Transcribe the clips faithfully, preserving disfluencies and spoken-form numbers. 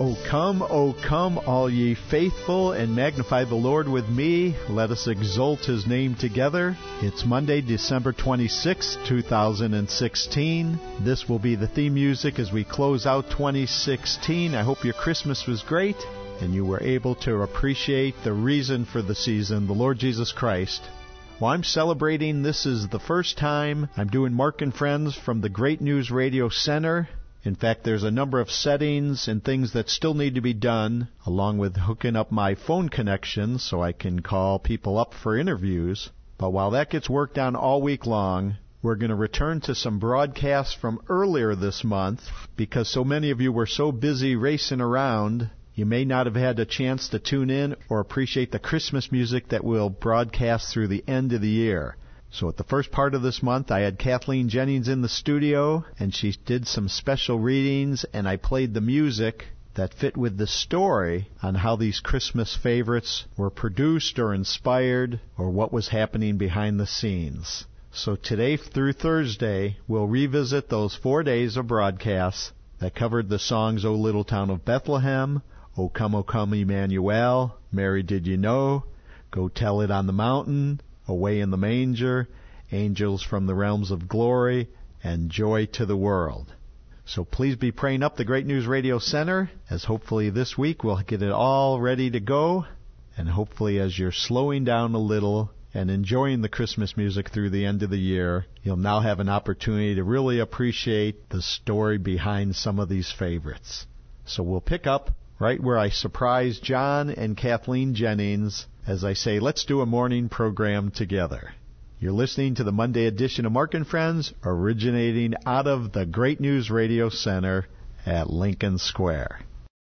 O come, O come, all ye faithful, and magnify the Lord with me. Let us exalt His name together. It's Monday, December twenty-sixth, two thousand sixteen. This will be the theme music as we close out twenty sixteen. I hope your Christmas was great, and you were able to appreciate the reason for the season, the Lord Jesus Christ. Well, I'm celebrating. This is the first time I'm doing Mark and Friends from the Great News Radio Center. In fact, there's a number of settings and things that still need to be done, along with hooking up my phone connection so I can call people up for interviews. But while that gets worked on all week long, we're going to return to some broadcasts from earlier this month because so many of you were so busy racing around, you may not have had a chance to tune in or appreciate the Christmas music that we'll broadcast through the end of the year. So at the first part of this month, I had Kathleen Jennings in the studio, and she did some special readings, and I played the music that fit with the story on how these Christmas favorites were produced or inspired or what was happening behind the scenes. So today through Thursday, we'll revisit those four days of broadcasts that covered the songs O Little Town of Bethlehem, O Come, O Come, Emmanuel, Mary Did You Know, Go Tell It on the Mountain, Away in the Manger, Angels from the Realms of Glory, and Joy to the World. So please be praying up the Great News Radio Center, as hopefully this week we'll get it all ready to go, and hopefully as you're slowing down a little and enjoying the Christmas music through the end of the year, you'll now have an opportunity to really appreciate the story behind some of these favorites. So we'll pick up right where I surprised John and Kathleen Jennings as I say, let's do a morning program together. You're listening to the Monday edition of Mark and Friends, originating out of the Great News Radio Center at Lincoln Square.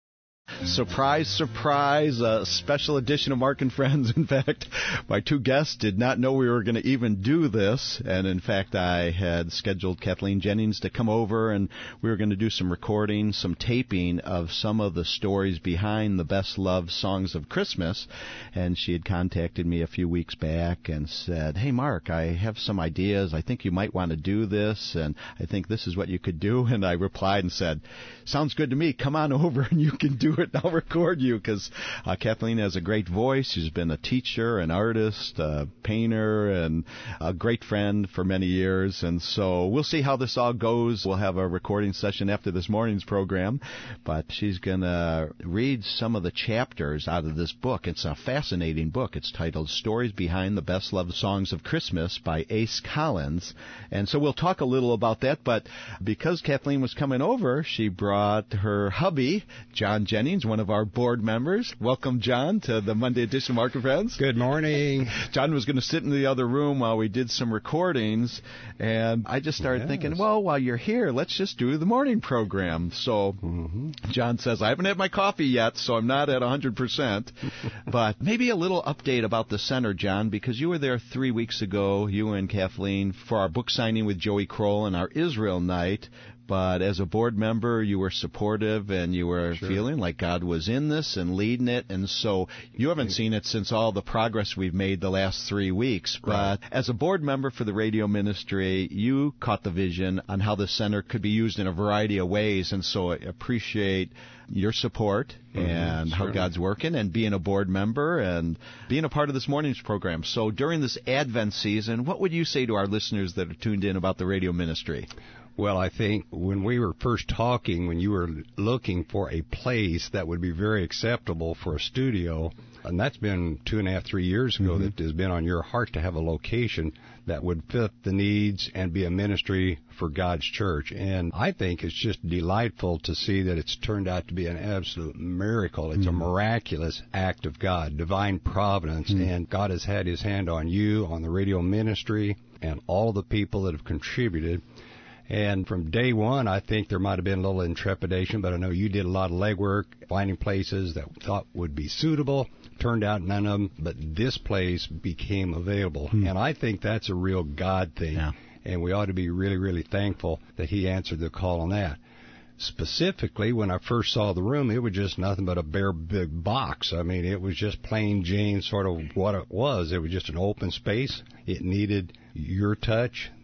Surprise, surprise, a special edition of Mark and Friends. In fact, my two guests did not know we were going to even do this. And in fact, I had scheduled Kathleen Jennings to come over, and we were going to do some recording, some taping of some of the stories behind the best loved songs of Christmas. And she had contacted me a few weeks back and said, hey, Mark, I have some ideas. I think you might want to do this, and I think this is what you could do. And I replied and said, sounds good to me. Come on over and you can do it. I'll record you because uh, Kathleen has a great voice. She's been a teacher, an artist, a painter, and a great friend for many years. And so we'll see how this all goes. We'll have a recording session after this morning's program. But she's going to read some of the chapters out of this book. It's a fascinating book. It's titled Stories Behind the Best Loved Songs of Christmas by Ace Collins. And so we'll talk a little about that. But because Kathleen was coming over, she brought her hubby, John Jennings, one of our board members. Welcome, John, to the Monday edition of Mark and Friends. Good morning. John was going to sit in the other room while we did some recordings, and I just started yes. thinking, well, while you're here, let's just do the morning program. So mm-hmm. John says, I haven't had my coffee yet, so I'm not at one hundred percent. But maybe a little update about the center, John, because you were there three weeks ago, you and Kathleen, for our book signing with Joey Kroll and our Israel night. But as a board member, you were supportive and you were sure. feeling like God was in this and leading it. And so you haven't seen it since all the progress we've made the last three weeks. Right. But as a board member for the radio ministry, you caught the vision on how the center could be used in a variety of ways. And so I appreciate your support mm-hmm, and sure. how God's working and being a board member and being a part of this morning's program. So during this Advent season, what would you say to our listeners that are tuned in about the radio ministry? Well, I think when we were first talking, when you were looking for a place that would be very acceptable for a studio, and that's been two and a half, three years ago mm-hmm. that has been on your heart to have a location that would fit the needs and be a ministry for God's church. And I think it's just delightful to see that it's turned out to be an absolute miracle. It's mm-hmm. a miraculous act of God, divine providence, mm-hmm. and God has had His hand on you, on the radio ministry, and all the people that have contributed. And from day one, I think there might have been a little intrepidation, but I know you did a lot of legwork, finding places that we thought would be suitable. Turned out none of them, but this place became available. Hmm. And I think that's a real God thing. Yeah. And we ought to be really, really thankful that He answered the call on that. Specifically, when I first saw the room, it was just nothing but a bare big box. I mean, it was just plain Jane sort of what it was. It was just an open space. It needed your touch,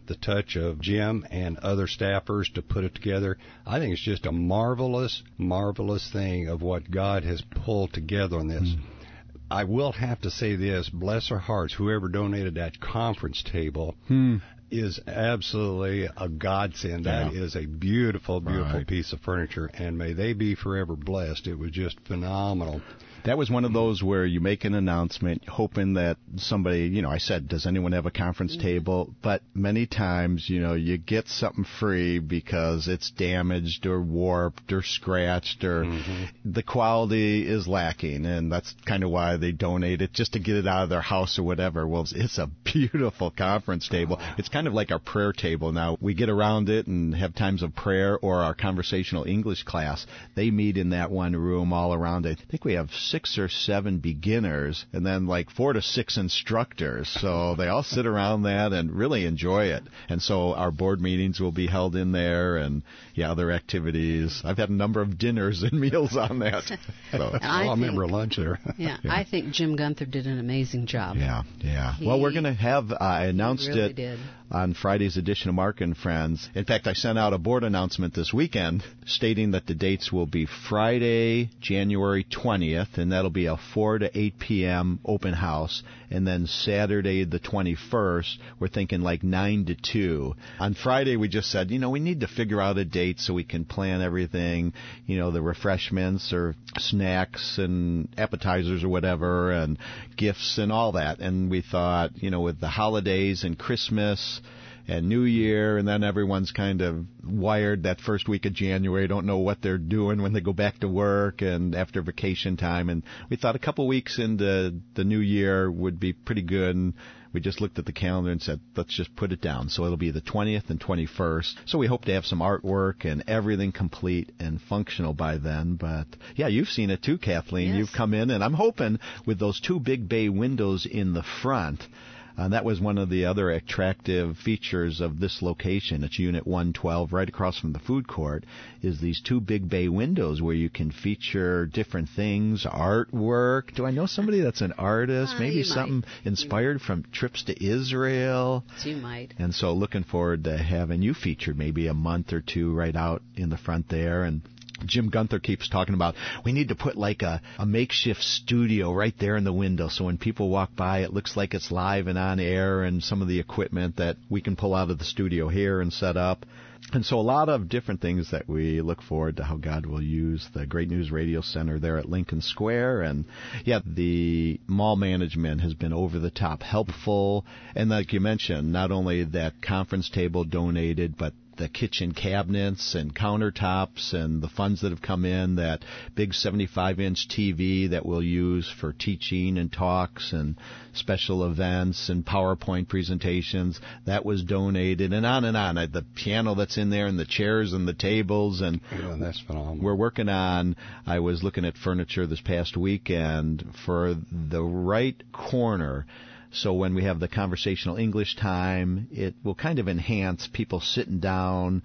the touch of Jim and other staffers to put it together. I think it's just a marvelous, marvelous thing of what God has pulled together on this. Mm. I will have to say this, bless their hearts, whoever donated that conference table hmm. is absolutely a godsend. Yeah. That is a beautiful, beautiful right. piece of furniture, and may they be forever blessed. It was just phenomenal. That was one of those where you make an announcement hoping that somebody, you know, I said, does anyone have a conference mm-hmm. table? But many times, you know, you get something free because it's damaged or warped or scratched or mm-hmm. the quality is lacking. And that's kind of why they donate it, just to get it out of their house or whatever. Well, it's a beautiful conference table. Oh. It's kind of like our prayer table now. We get around it and have times of prayer, or our conversational English class. They meet in that one room all around it. I think we have six or seven beginners and then like four to six instructors. So they all sit around that and really enjoy it. And so our board meetings will be held in there, and yeah, other activities. I've had a number of dinners and meals on that. So I, I think, remember lunch there. yeah, yeah, I think Jim Gunther did an amazing job. Yeah, yeah. He, well, we're going to have, uh, I announced really it did. on Friday's edition of Mark and Friends. In fact, I sent out a board announcement this weekend stating that the dates will be Friday, January twentieth, and that'll be a four to eight p.m. open house. And then Saturday the twenty-first, we're thinking like nine to two. On Friday, we just said, you know, we need to figure out a date so we can plan everything, you know, the refreshments or snacks and appetizers or whatever, and gifts and all that. And we thought, you know, with the holidays and Christmas and New Year, and then everyone's kind of wired that first week of January, don't know what they're doing when they go back to work and after vacation time. And we thought a couple weeks into the new year would be pretty good, and we just looked at the calendar and said, let's just put it down. So it'll be the twentieth and twenty-first. So we hope to have some artwork and everything complete and functional by then. But, yeah, you've seen it too, Kathleen. Yes. You've come in, and I'm hoping with those two big bay windows in the front, Uh, that was one of the other attractive features of this location. It's Unit one twelve, right across from the food court, is these two big bay windows where you can feature different things, artwork. Do I know somebody that's an artist? Uh, Maybe something might. inspired from trips to Israel. You might. And so looking forward to having you featured maybe a month or two right out in the front there. And Jim Gunther keeps talking about we need to put like a, a makeshift studio right there in the window, so when people walk by it looks like it's live and on air, and some of the equipment that we can pull out of the studio here and set up. And so a lot of different things that we look forward to how God will use the Great News Radio Center there at Lincoln Square. And, yeah, the mall management has been over-the-top helpful. And like you mentioned, not only that conference table donated, but the kitchen cabinets and countertops and the funds that have come in, that big seventy-five inch T V that we'll use for teaching and talks and special events and PowerPoint presentations, that was donated, and on and on. The piano that's in there and the chairs and the tables. And yeah, that's phenomenal. We're working on, I was looking at furniture this past weekend for the right corner. So when we have the conversational English time, it will kind of enhance people sitting down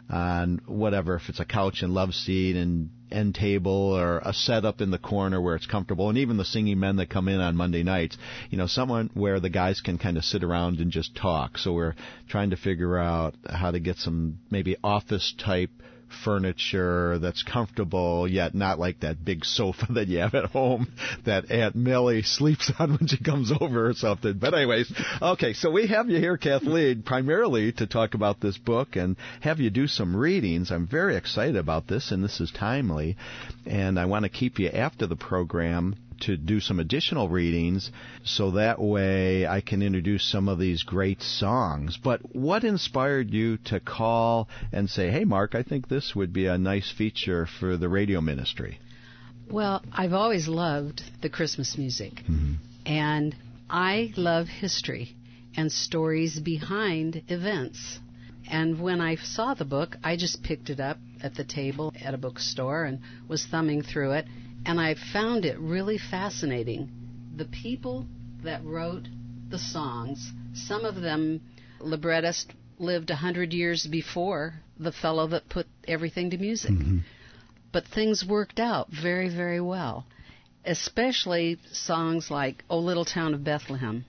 on whatever, if it's a couch and love seat and end table, or a setup in the corner where it's comfortable. And even the singing men that come in on Monday nights, you know, someone where the guys can kind of sit around and just talk. So we're trying to figure out how to get some maybe office-type furniture that's comfortable, yet not like that big sofa that you have at home that Aunt Millie sleeps on when she comes over or something. But anyways, okay, so we have you here, Kathleen, primarily to talk about this book and have you do some readings. I'm very excited about this, and this is timely, and I want to keep you after the program to do some additional readings, so that way I can introduce some of these great songs. But what inspired you to call and say, hey, Mark, I think this would be a nice feature for the radio ministry? Well, I've always loved the Christmas music, mm-hmm. and I love history and stories behind events. And when I saw the book, I just picked it up at the table at a bookstore and was thumbing through it. And I found it really fascinating. The people that wrote the songs, some of them, librettist lived a hundred years before the fellow that put everything to music. Mm-hmm. But things worked out very, very well, especially songs like O Little Town of Bethlehem.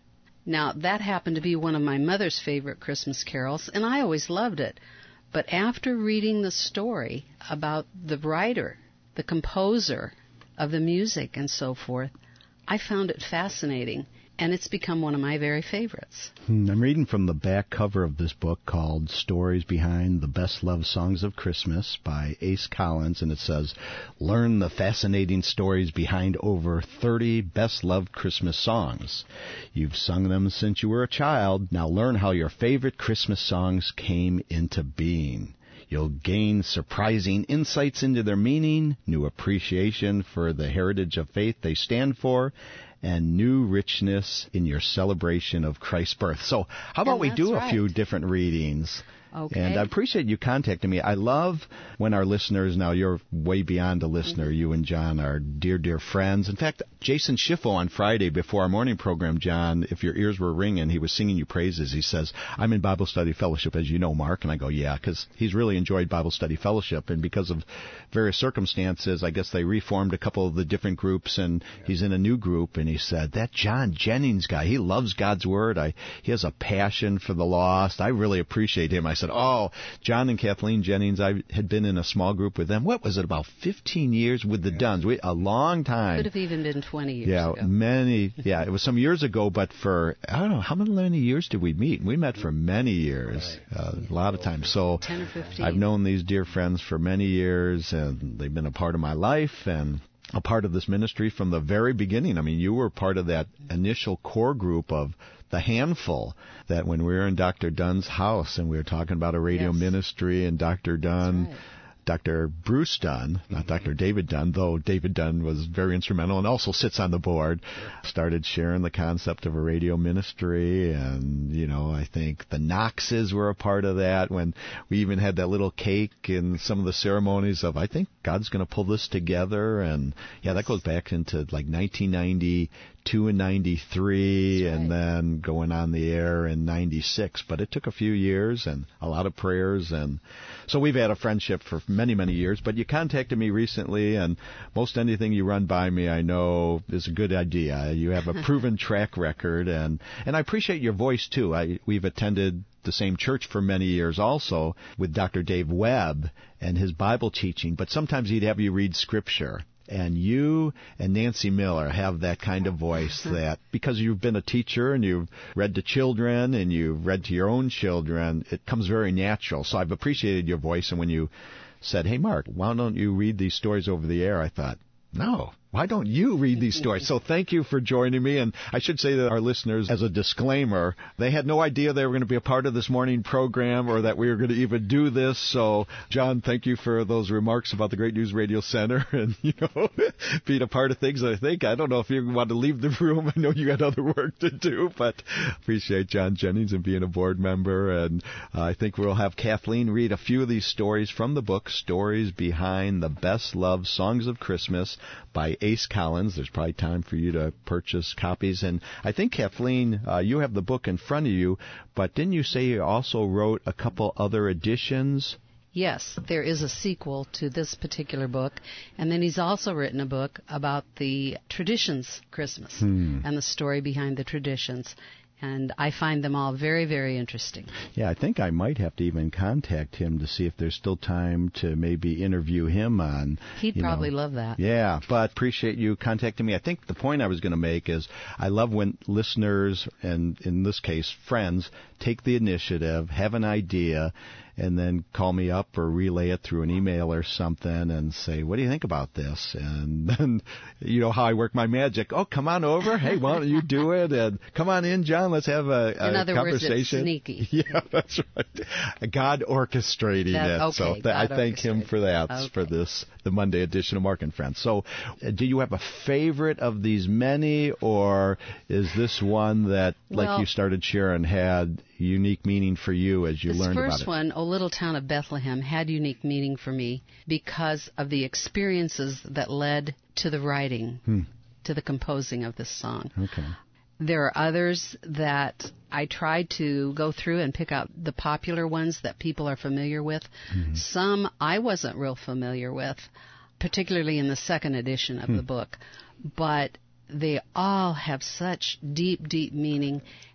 Now, that happened to be one of my mother's favorite Christmas carols, and I always loved it. But after reading the story about the writer, the composer of the music and so forth, I found it fascinating, and it's become one of my very favorites. Hmm, I'm reading from the back cover of this book called Stories Behind the Best Loved Songs of Christmas by Ace Collins, and it says, learn the fascinating stories behind over thirty best-loved Christmas songs. You've sung them since you were a child. Now learn how your favorite Christmas songs came into being. You'll gain surprising insights into their meaning, new appreciation for the heritage of faith they stand for, and new richness in your celebration of Christ's birth. So how about we do right. a few different readings? Okay. And I appreciate you contacting me. I love when our listeners, now you're way beyond a listener, mm-hmm. you and John are dear, dear friends. In fact, Jason Schiffo on Friday before our morning program, John, if your ears were ringing, he was singing you praises. He says, I'm in Bible Study Fellowship, as you know, Mark. And I go, yeah, because he's really enjoyed Bible Study Fellowship. And because of various circumstances, I guess they reformed a couple of the different groups, and yeah. he's in a new group. And he said, that John Jennings guy, he loves God's Word. I, he has a passion for the lost. I really appreciate him. I said, oh, John and Kathleen Jennings, I had been in a small group with them. What was it, about fifteen years with the yeah. Dunns? We, a long time. Could have even been twenty years yeah, ago. Yeah, many. Yeah, it was some years ago, but for, I don't know, how many years did we meet? We met for many years, right. uh, a lot of times. So ten or fifteen. I've known these dear friends for many years, and they've been a part of my life and a part of this ministry from the very beginning. I mean, you were part of that initial core group of the handful that when we were in Doctor Dunn's house and we were talking about a radio yes. ministry, and Doctor Dunn, right. Doctor Bruce Dunn, not Doctor David Dunn, though David Dunn was very instrumental and also sits on the board, started sharing the concept of a radio ministry. And, you know, I think the Knoxes were a part of that when we even had that little cake in some of the ceremonies of, I think God's going to pull this together. And, yeah, that goes back into like nineteen ninety-two and ninety-three, right. and then going on the air in ninety-six. But it took a few years and a lot of prayers. And so we've had a friendship for many, many years. But you contacted me recently, and most anything you run by me, I know is a good idea. You have a proven track record, and, and I appreciate your voice, too. I, we've attended the same church for many years also with Doctor Dave Webb and his Bible teaching, but sometimes he'd have you read Scripture. And you and Nancy Miller have that kind of voice that, because you've been a teacher and you've read to children and you've read to your own children, it comes very natural. So I've appreciated your voice. And when you said, hey, Mark, why don't you read these stories over the air? I thought, no, why don't you read these stories? So thank you for joining me. And I should say that our listeners, as a disclaimer, they had no idea they were going to be a part of this morning program or that we were going to even do this. So, John, thank you for those remarks about the Great News Radio Center and, you know, being a part of things. I think, I don't know if you want to leave the room. I know you got other work to do, but appreciate John Jennings and being a board member. And uh, I think we'll have Kathleen read a few of these stories from the book, Stories Behind the Best Loved Songs of Christmas by Ace Collins. There's probably time for you to purchase copies. And I think, Kathleen, uh, you have the book in front of you, but didn't you say you also wrote a couple other editions? Yes, there is a sequel to this particular book. And then he's also written a book about the traditions Christmas hmm. and the story behind the traditions. And I find them all very, very interesting. Yeah, I think I might have to even contact him to see if there's still time to maybe interview him on... He'd probably know. love that. Yeah, but appreciate you contacting me. I think the point I was going to make is I love when listeners, and in this case, friends, take the initiative, have an idea, and then call me up or relay it through an email or something and say, what do you think about this? And then, you know how I work my magic. Oh, come on over. Hey, why don't you do it? And come on in, John. Let's have a, a in other conversation. Words, it's sneaky. Yeah, that's right. God orchestrating that, it. Okay, so th- God I thank him for that, okay. for this, the Monday edition of Mark and Friends. So uh, do you have a favorite of these many, or is this one that, like well, you started sharing, had unique meaning for you as you learned about it? This first one, O Little Town of Bethlehem, had unique meaning for me because of the experiences that led to the writing, hmm. to the composing of this song. Okay. There are others that I tried to go through and pick out the popular ones that people are familiar with. Mm-hmm. Some I wasn't real familiar with, particularly in the second edition of hmm. the book. But they all have such deep, deep meaning.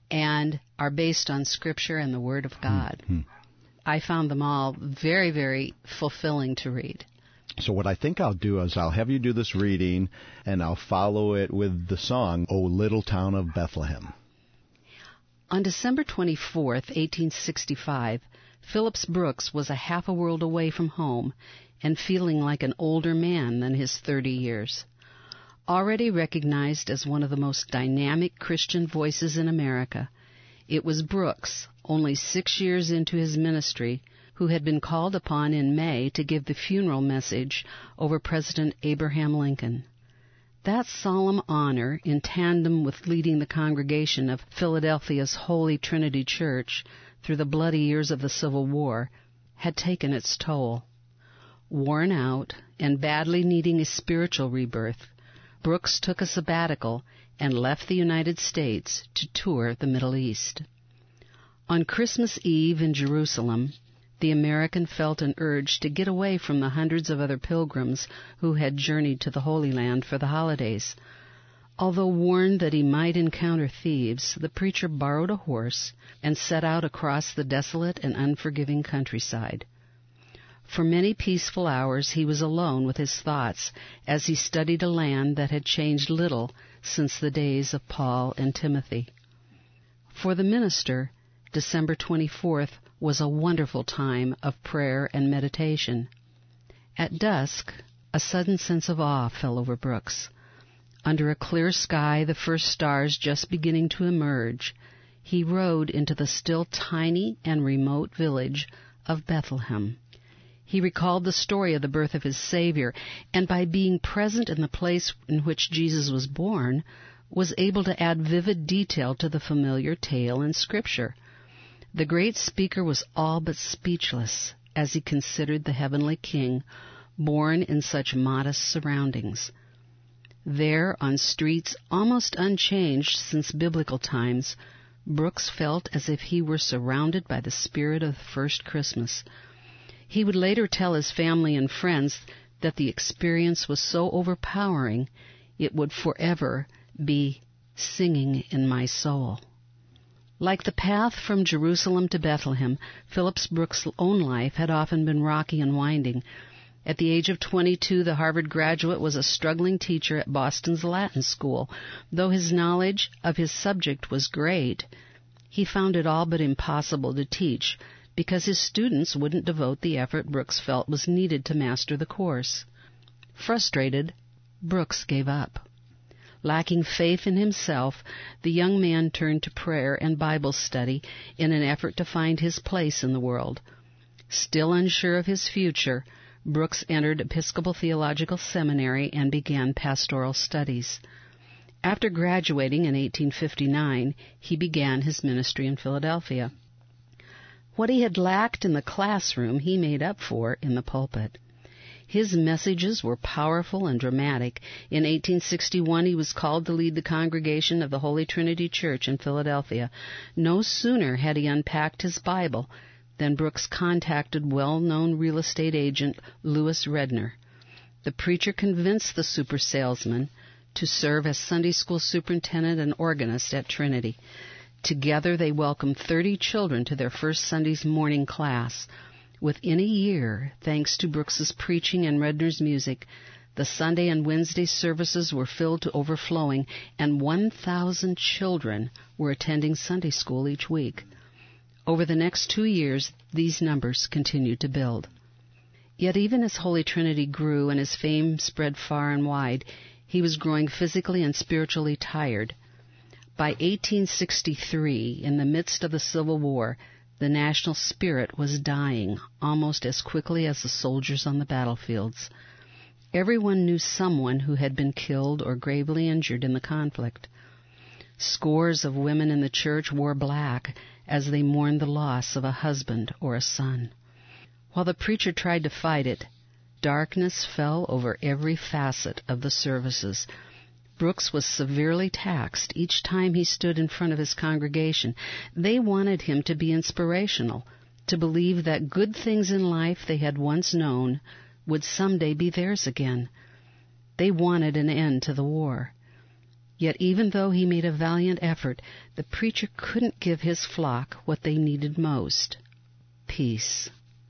and are based on Scripture and the Word of God. Mm-hmm. I found them all very, very fulfilling to read. So what I think I'll do is I'll have you do this reading, and I'll follow it with the song, O Little Town of Bethlehem. On December twenty-fourth, eighteen sixty-five, Phillips Brooks was a half a world away from home and feeling like an older man than his thirty years. Already recognized as one of the most dynamic Christian voices in America, it was Brooks, only six years into his ministry, who had been called upon in May to give the funeral message over President Abraham Lincoln. That solemn honor, in tandem with leading the congregation of Philadelphia's Holy Trinity Church through the bloody years of the Civil War, had taken its toll. Worn out and badly needing a spiritual rebirth, Brooks took a sabbatical and left the United States to tour the Middle East. On Christmas Eve in Jerusalem, the American felt an urge to get away from the hundreds of other pilgrims who had journeyed to the Holy Land for the holidays. Although warned that he might encounter thieves, the preacher borrowed a horse and set out across the desolate and unforgiving countryside. For many peaceful hours he was alone with his thoughts as he studied a land that had changed little since the days of Paul and Timothy. For the minister, December twenty-fourth was a wonderful time of prayer and meditation. At dusk, a sudden sense of awe fell over Brooks. Under a clear sky, the first stars just beginning to emerge, he rode into the still tiny and remote village of Bethlehem. He recalled the story of the birth of his Savior, and by being present in the place in which Jesus was born, was able to add vivid detail to the familiar tale in Scripture. The great speaker was all but speechless as he considered the heavenly King, born in such modest surroundings. There, on streets almost unchanged since biblical times, Brooks felt as if he were surrounded by the spirit of the first Christmas. He would later tell his family and friends that the experience was so overpowering it would forever be singing in my soul. Like the path from Jerusalem to Bethlehem, Phillips Brooks' own life had often been rocky and winding. At the age of twenty-two, the Harvard graduate was a struggling teacher at Boston's Latin School. Though his knowledge of his subject was great, he found it all but impossible to teach because his students wouldn't devote the effort Brooks felt was needed to master the course. Frustrated, Brooks gave up. Lacking faith in himself, the young man turned to prayer and Bible study in an effort to find his place in the world. Still unsure of his future, Brooks entered Episcopal Theological Seminary and began pastoral studies. After graduating in eighteen fifty-nine, he began his ministry in Philadelphia. What he had lacked in the classroom, he made up for in the pulpit. His messages were powerful and dramatic. In eighteen sixty-one, he was called to lead the congregation of the Holy Trinity Church in Philadelphia. No sooner had he unpacked his Bible than Brooks contacted well-known real estate agent Lewis Redner. The preacher convinced the super salesman to serve as Sunday school superintendent and organist at Trinity. Together they welcomed thirty children to their first Sunday's morning class. Within a year, thanks to Brooks's preaching and Redner's music, the Sunday and Wednesday services were filled to overflowing, and one thousand children were attending Sunday school each week. Over the next two years, these numbers continued to build. Yet even as Holy Trinity grew and his fame spread far and wide, he was growing physically and spiritually tired. By eighteen sixty-three, in the midst of the Civil War, the national spirit was dying almost as quickly as the soldiers on the battlefields. Everyone knew someone who had been killed or gravely injured in the conflict. Scores of women in the church wore black as they mourned the loss of a husband or a son. While the preacher tried to fight it, darkness fell over every facet of the services. Brooks was severely taxed each time he stood in front of his congregation. They wanted him to be inspirational, to believe that good things in life they had once known would someday be theirs again. They wanted an end to the war. Yet even though he made a valiant effort, the preacher couldn't give his flock what they needed most: peace.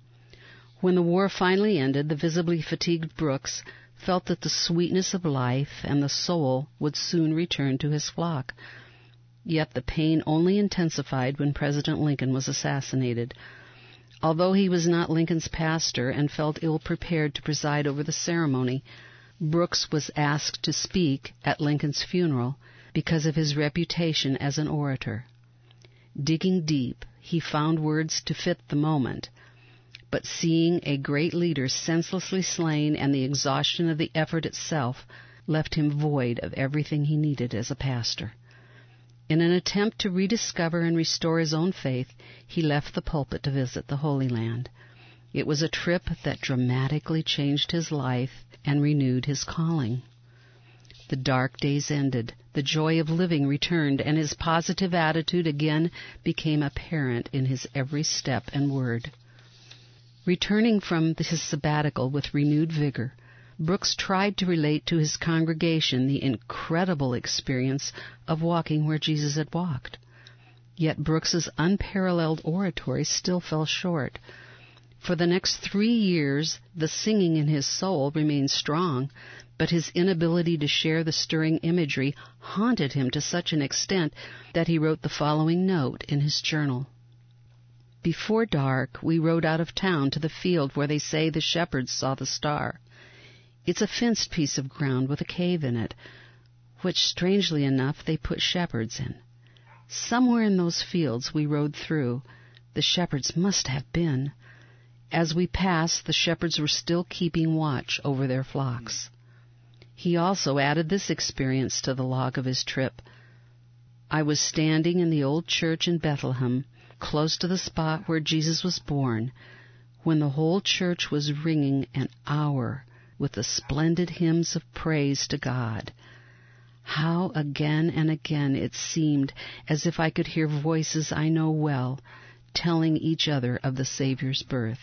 When the war finally ended, the visibly fatigued Brooks felt that the sweetness of life and the soul would soon return to his flock. Yet the pain only intensified when President Lincoln was assassinated. Although he was not Lincoln's pastor and felt ill-prepared to preside over the ceremony, Brooks was asked to speak at Lincoln's funeral because of his reputation as an orator. Digging deep, he found words to fit the moment, but seeing a great leader senselessly slain and the exhaustion of the effort itself left him void of everything he needed as a pastor. In an attempt to rediscover and restore his own faith, he left the pulpit to visit the Holy Land. It was a trip that dramatically changed his life and renewed his calling. The dark days ended, the joy of living returned, and his positive attitude again became apparent in his every step and word. Returning from his sabbatical with renewed vigor, Brooks tried to relate to his congregation the incredible experience of walking where Jesus had walked. Yet Brooks's unparalleled oratory still fell short. For the next three years, the singing in his soul remained strong, but his inability to share the stirring imagery haunted him to such an extent that he wrote the following note in his journal. Before dark, we rode out of town to the field where they say the shepherds saw the star. It's a fenced piece of ground with a cave in it, which, strangely enough, they put shepherds in. Somewhere in those fields we rode through, the shepherds must have been. As we passed, the shepherds were still keeping watch over their flocks. He also added this experience to the log of his trip. I was standing in the old church in Bethlehem, close to the spot where Jesus was born, when the whole church was ringing an hour with the splendid hymns of praise to God. How again and again it seemed as if I could hear voices I know well, telling each other of the Savior's birth.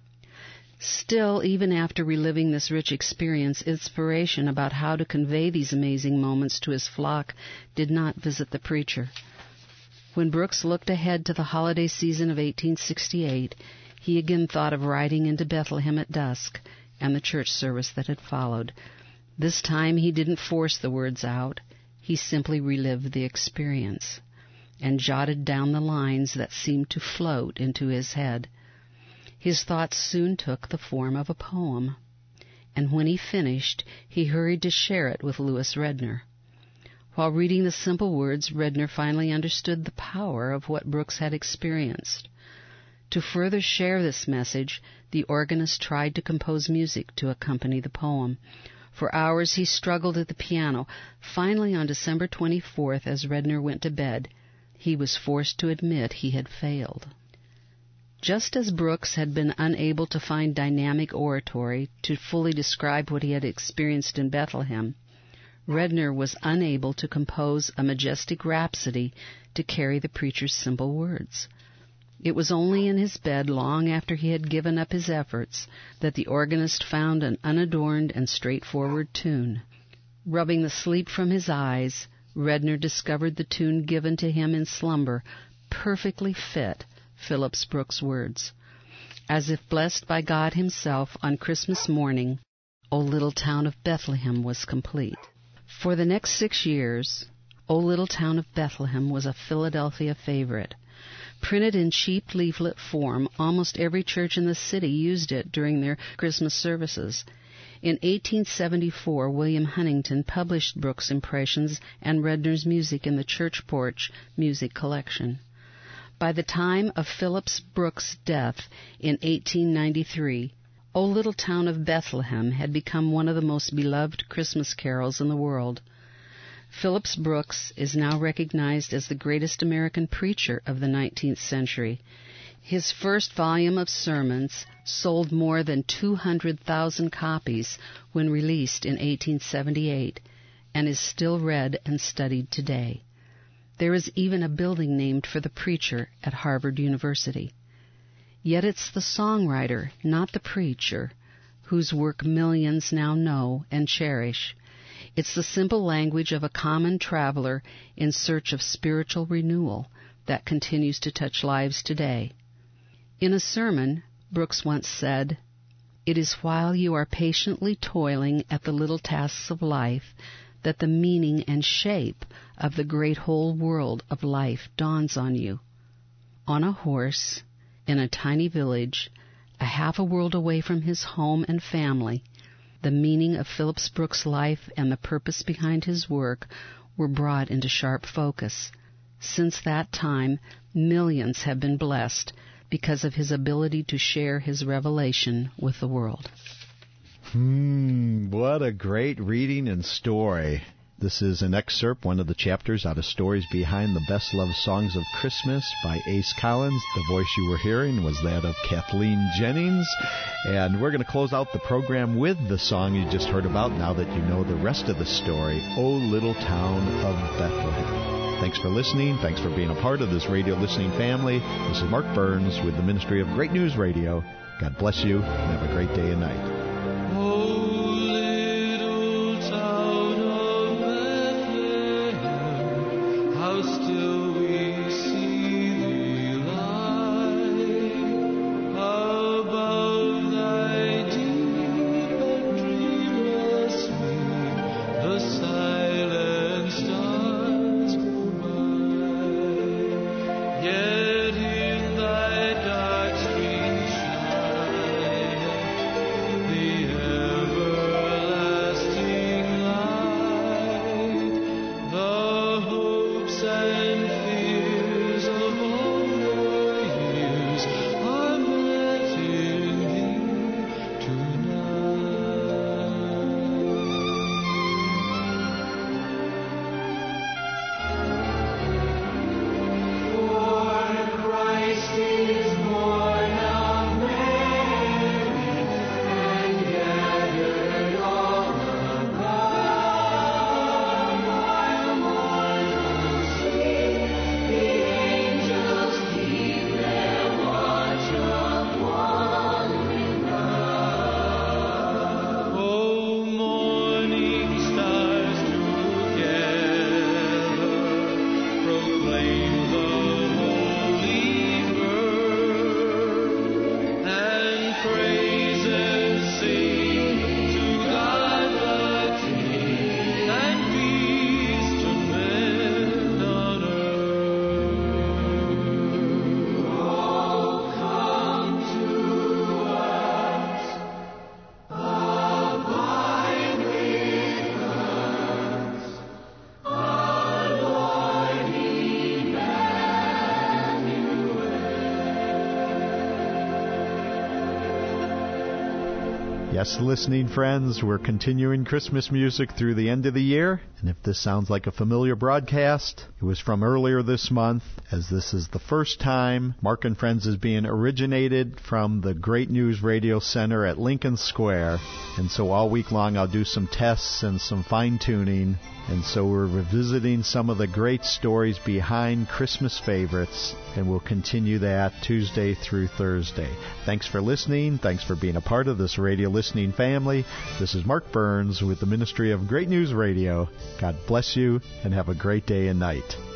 Still, even after reliving this rich experience, inspiration about how to convey these amazing moments to his flock did not visit the preacher. When Brooks looked ahead to the holiday season of eighteen sixty-eight, he again thought of riding into Bethlehem at dusk and the church service that had followed. This time he didn't force the words out. He simply relived the experience and jotted down the lines that seemed to float into his head. His thoughts soon took the form of a poem, and when he finished, he hurried to share it with Louis Redner. While reading the simple words, Redner finally understood the power of what Brooks had experienced. To further share this message, the organist tried to compose music to accompany the poem. For hours he struggled at the piano. Finally, on December twenty-fourth, as Redner went to bed, he was forced to admit he had failed. Just as Brooks had been unable to find dynamic oratory to fully describe what he had experienced in Bethlehem, Redner was unable to compose a majestic rhapsody to carry the preacher's simple words. It was only in his bed, long after he had given up his efforts, that the organist found an unadorned and straightforward tune. Rubbing the sleep from his eyes, Redner discovered the tune given to him in slumber perfectly fit Phillips Brooks' words. As if blessed by God himself on Christmas morning, O Little Town of Bethlehem was complete. For the next six years, O Little Town of Bethlehem was a Philadelphia favorite. Printed in cheap leaflet form, almost every church in the city used it during their Christmas services. In eighteen seventy-four, William Huntington published Brooks' impressions and Redner's music in the Church Porch Music Collection. By the time of Phillips Brooks' death in eighteen ninety-three, O Little Town of Bethlehem had become one of the most beloved Christmas carols in the world. Phillips Brooks is now recognized as the greatest American preacher of the nineteenth century. His first volume of sermons sold more than two hundred thousand copies when released in eighteen seventy-eight and is still read and studied today. There is even a building named for the preacher at Harvard University. Yet it's the songwriter, not the preacher, whose work millions now know and cherish. It's the simple language of a common traveler in search of spiritual renewal that continues to touch lives today. In a sermon, Brooks once said, "It is while you are patiently toiling at the little tasks of life that the meaning and shape of the great whole world of life dawns on you." On a horse, in a tiny village, a half a world away from his home and family, the meaning of Phillips Brooks' life and the purpose behind his work were brought into sharp focus. Since that time, millions have been blessed because of his ability to share his revelation with the world. Hmm, what a great reading and story. This is an excerpt, one of the chapters out of Stories Behind the Best Loved Songs of Christmas by Ace Collins. The voice you were hearing was that of Kathleen Jennings. And we're going to close out the program with the song you just heard about now that you know the rest of the story, O Little Town of Bethlehem. Thanks for listening. Thanks for being a part of this radio listening family. This is Mark Burns with the Ministry of Great News Radio. God bless you and have a great day and night. Yes, listening friends, we're continuing Christmas music through the end of the year. And if this sounds like a familiar broadcast, it was from earlier this month, as this is the first time Mark and Friends is being originated from the Great News Radio Center at Lincoln Square. And so all week long I'll do some tests and some fine-tuning. And so we're revisiting some of the great stories behind Christmas favorites, and we'll continue that Tuesday through Thursday. Thanks for listening. Thanks for being a part of this radio listening family. This is Mark Burns with the Ministry of Great News Radio. God bless you, and have a great day and night.